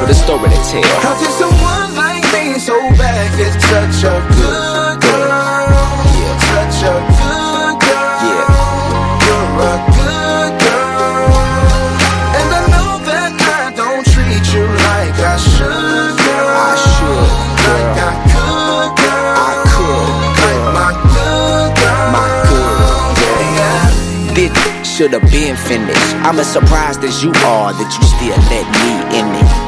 the story to tell. How did someone like me so bad get such a good girl? Yeah. Such a good girl. Yeah. You're a good girl. And I know that I don't treat you like I should, girl. I should, girl. Like I could, girl. I could, girl. Like my good girl. My good, yeah. This should have been finished. I'm as surprised as you are that you still let me in it.